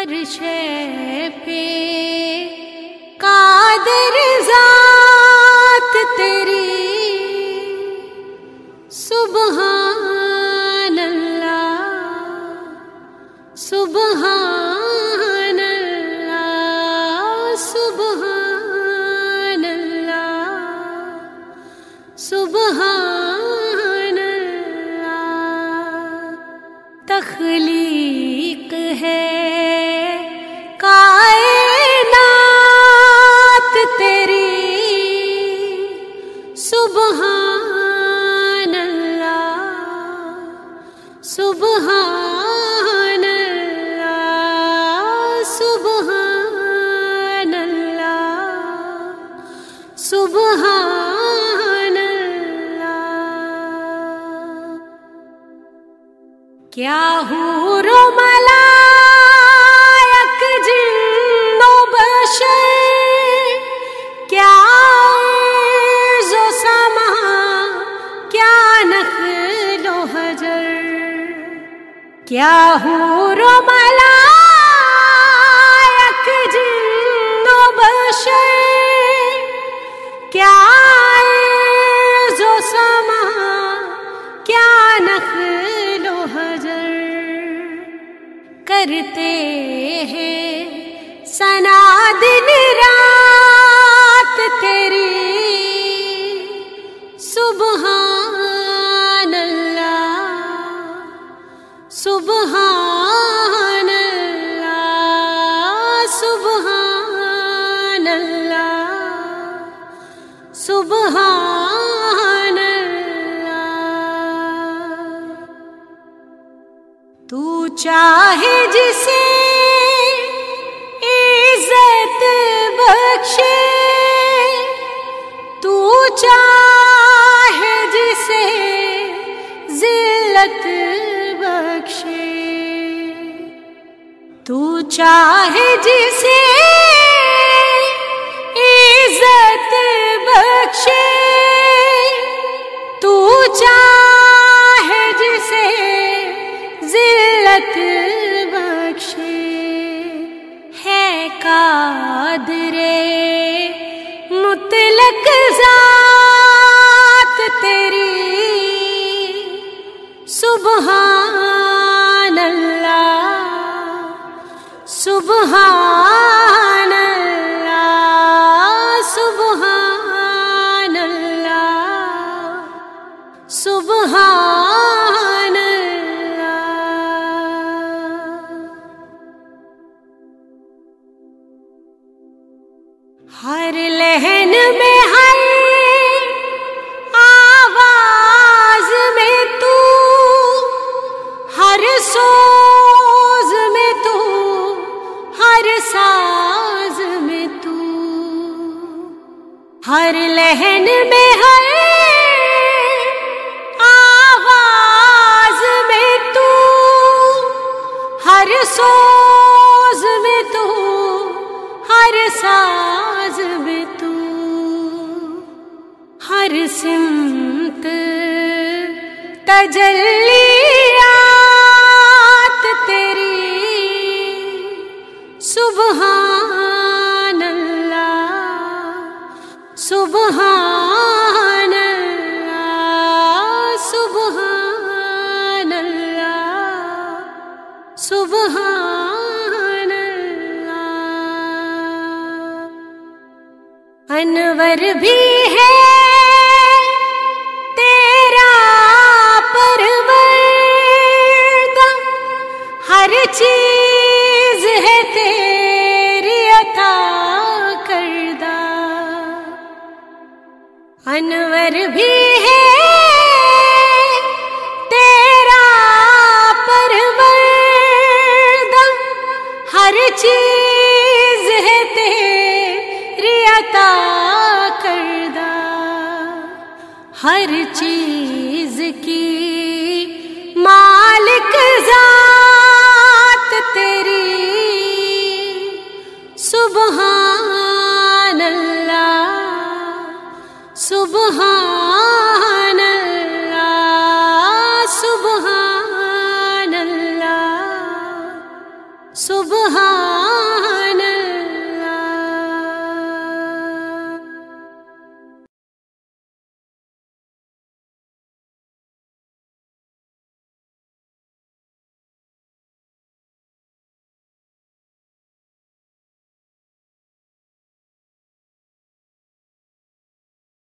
ہر شے پہ قادر ذات تیری، سبحان اللہ سبحان اللہ سبحان اللہ سبحان اللہ۔ تخلیق ہے کائنات تیری، سبحان اللہ سبحان اللہ سبحان اللہ سبحان اللہ۔ کیا حور و ملائک جن و بشر، کیا عرض و سما، کیا نخل و حجر، کیا حور و ملائک جن و بشر، کیا عرض و سما، کیا نخل و حجر، کرتے ہیں ثنا دن رات تیری، سبحان اللہ سبحان اللہ سبحان اللہ سبحان اللہ۔ تو چاہے جسے عزت بخشے، تو چاہے جسے ذلت بخشے، تو چاہے جسے عزت بخشے، تو چاہے جسے ذلت بخشے، ہے قادر مطلق ذات تیری، سبحان اللہ سبحان اللہ سبحان اللہ سبحان اللہ۔ ہر لہن میں ہر آواز میں تو، ہر سوز میں تو، ہر ساز میں تو، ہر لہن میں ہر آواز میں تو، ہر سوز میں تو، ہر ساز میں تو، ہر سمت تجلیات تیری، سبحان اللہ سبحان اللہ سبحان اللہ سبحان اللہ۔ انور بھی ہے تیرا پروردہ، ہر چیز ہے تیری عطا کردہ، انور بھی ہے تیرا پروردہ، ہر چیز ہے تیری عطا کردہ، ہر چیز کی مالک ذات تیری، سبحان اللہ سبحان اللہ سبحان اللہ سبحان